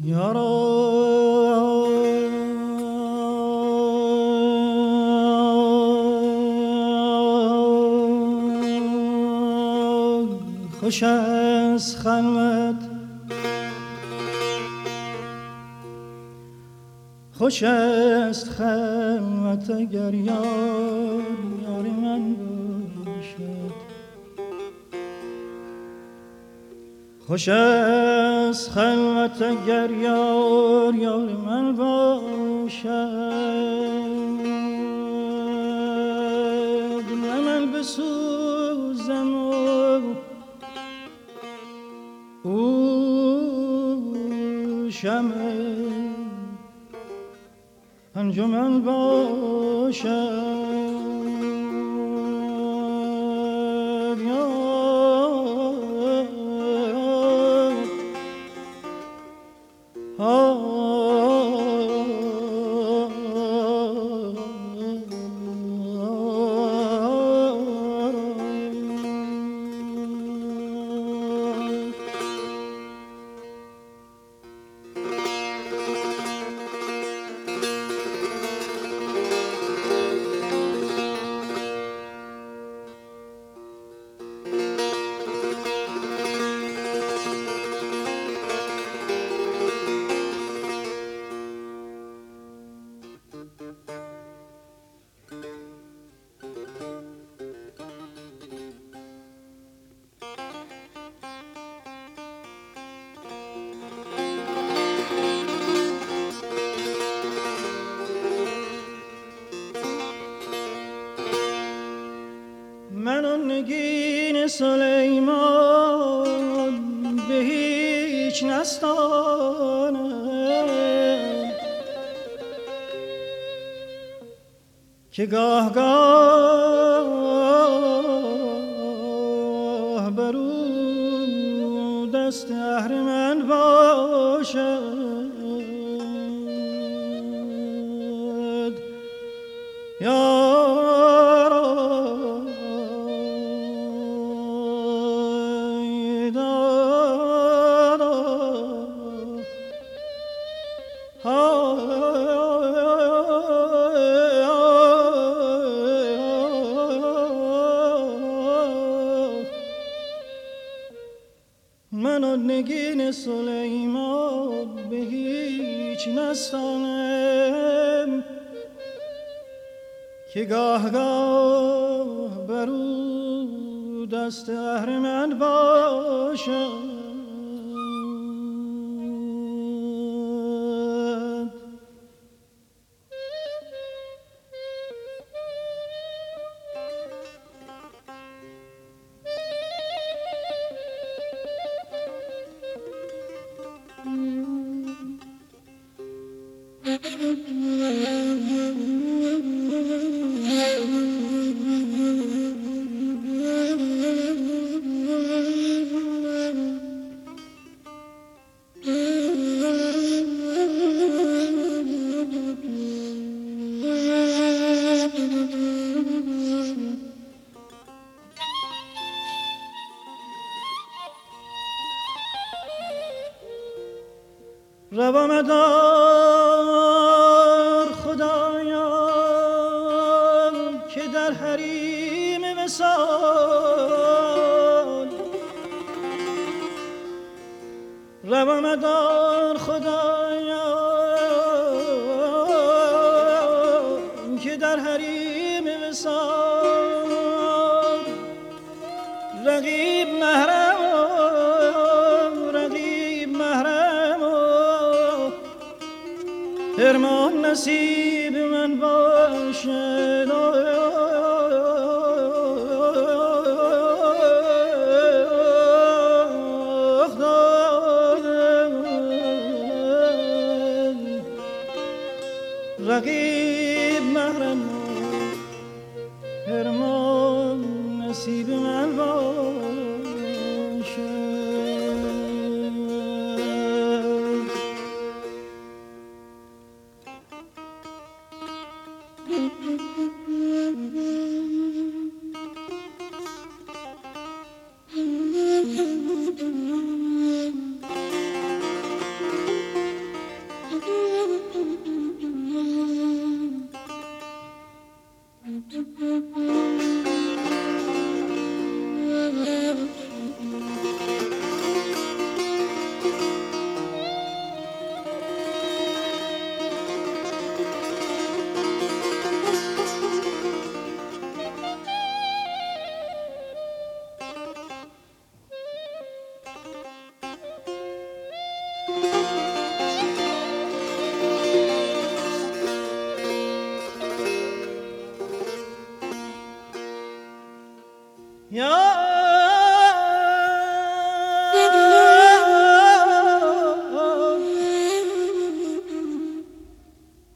خوش است خلوت، خوش است خلوت اگر یار من باشد. خوش است خلوت اگر یار من باشد. من بسوزم او شمع انجمن باشد. من نگین سلیمان به هیچ نستانم که گاه گاه برو دست اهرمن باشد. من نگین سلیمان به هیچ نستانم که گاه گاه برو دست اهرمن باشد. روا مدار خدایا که در حریم وصال، روا مدار خدایا که در حریم وصال رقیب محرم ارمان نصیب من باشد. رقیب محرم ارمان نصیب من باشد.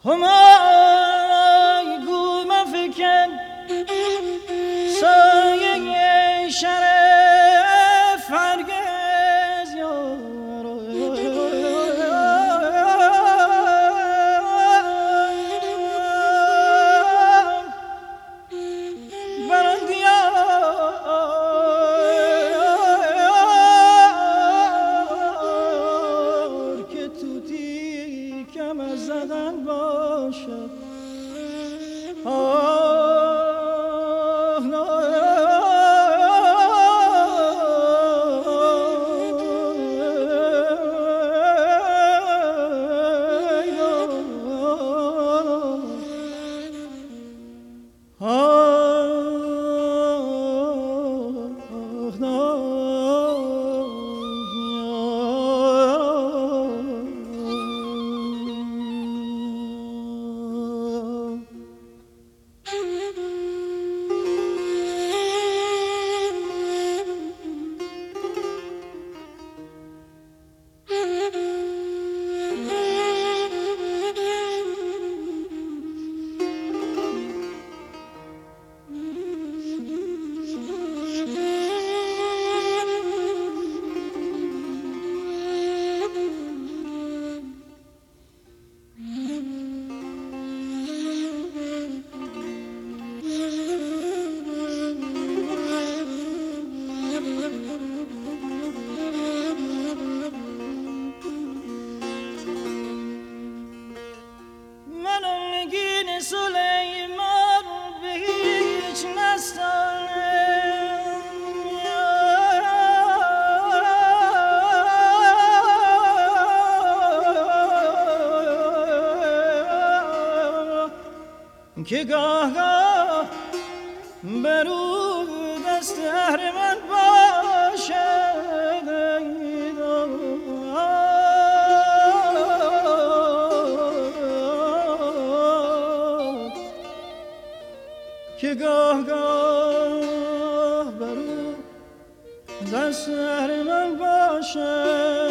همای گو مفکن سایه شرف هرگز یارو برندیار که توتی کم از زدن باشد سلیمان به هیچ نستانم که گاه گاه برو دست اهرمن باشد که گاه گاه برو دست اهرمن باشد